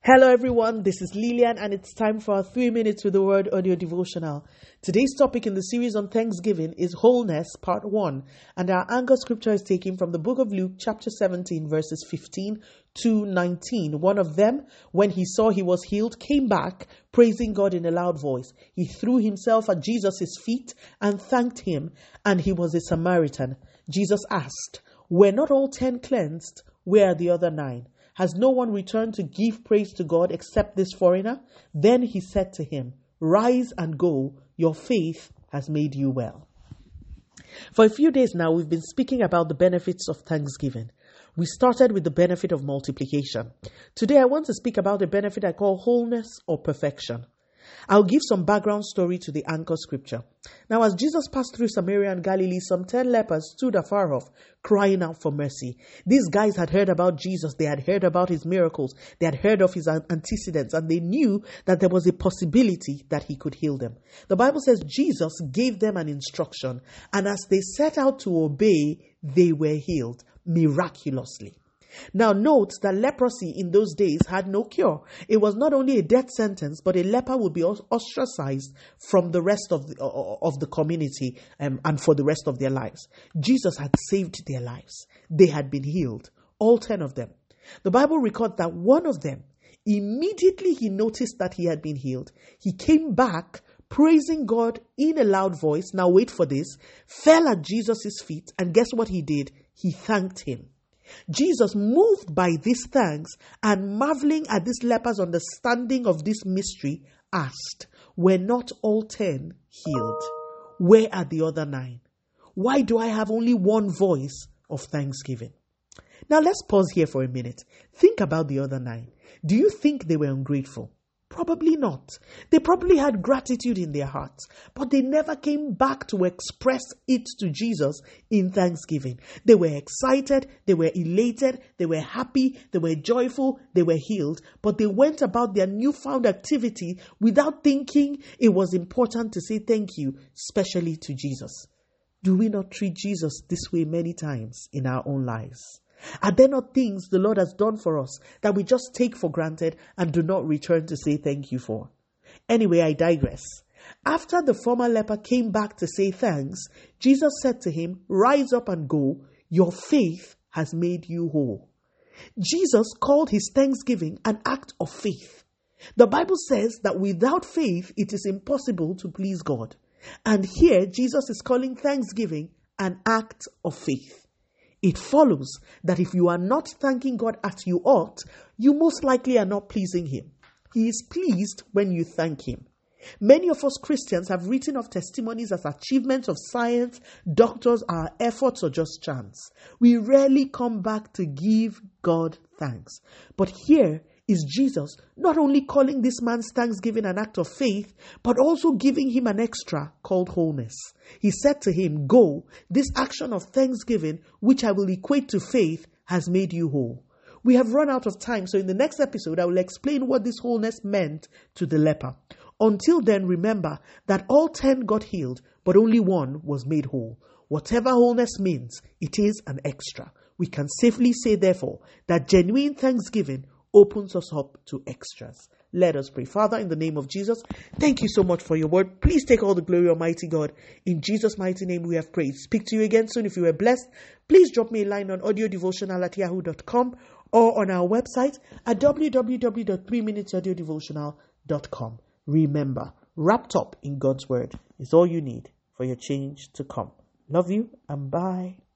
Hello everyone, this is Lillian and it's time for our 3 minutes with the word audio devotional. Today's topic in the series on Thanksgiving is Wholeness Part 1, and our anchor scripture is taken from the book of Luke chapter 17 verses 15 to 19. One of them, when he saw he was healed, came back praising God in a loud voice. He threw himself at Jesus' feet and thanked him, and he was a Samaritan. Jesus asked, "Were not all 10 cleansed? Where are the other 9? Has no one returned to give praise to God except this foreigner?" Then he said to him, "Rise and go. Your faith has made you well." For a few days now, we've been speaking about the benefits of Thanksgiving. We started with the benefit of multiplication. Today, I want to speak about a benefit I call wholeness or perfection. I'll give some background story to the anchor scripture. Now, as Jesus passed through Samaria and Galilee, some 10 lepers stood afar off, crying out for mercy. These guys had heard about Jesus. They had heard about his miracles. They had heard of his antecedents, and they knew that there was a possibility that he could heal them. The Bible says Jesus gave them an instruction, and as they set out to obey, they were healed miraculously. Now note that leprosy in those days had no cure. It was not only a death sentence, but a leper would be ostracized from the rest of the community and for the rest of their lives. Jesus had saved their lives. They had been healed, all 10 of them. The Bible records that one of them, immediately he noticed that he had been healed, he came back praising God in a loud voice. Now wait for this, fell at Jesus' feet, and guess what he did? He thanked him. Jesus, moved by these thanks and marveling at this leper's understanding of this mystery, asked, "Were not all 10 healed? Where are the other 9? Why do I have only one voice of thanksgiving?" Now let's pause here for a minute. Think about the other 9. Do you think they were ungrateful? Probably not. They probably had gratitude in their hearts, but they never came back to express it to Jesus in thanksgiving. They were excited, they were elated, they were happy, they were joyful, they were healed, but they went about their newfound activity without thinking it was important to say thank you, especially to Jesus. Do we not treat Jesus this way many times in our own lives? Are there not things the Lord has done for us that we just take for granted and do not return to say thank you for? Anyway, I digress. After the former leper came back to say thanks, Jesus said to him, "Rise up and go. Your faith has made you whole." Jesus called his thanksgiving an act of faith. The Bible says that without faith, it is impossible to please God. And here, Jesus is calling thanksgiving an act of faith. It follows that if you are not thanking God as you ought, you most likely are not pleasing him. He is pleased when you thank him. Many of us Christians have written of testimonies as achievements of science, doctors, our efforts, or just chance. We rarely come back to give God thanks. But here is Jesus not only calling this man's thanksgiving an act of faith, but also giving him an extra called wholeness. He said to him, "Go, this action of thanksgiving, which I will equate to faith, has made you whole." We have run out of time, so in the next episode, I will explain what this wholeness meant to the leper. Until then, remember that all 10 got healed, but only one was made whole. Whatever wholeness means, it is an extra. We can safely say, therefore, that genuine thanksgiving opens us up to extras. Let us pray. Father, in the name of Jesus, thank you so much for your word. Please take all the glory, Almighty God. In Jesus' mighty name we have prayed. Speak to you again soon. If you were blessed, please drop me a line on audiodevotional@yahoo.com or on our website at www.3minutesaudiodevotional.com. Remember, wrapped up in God's word is all you need for your change to come. Love you and bye.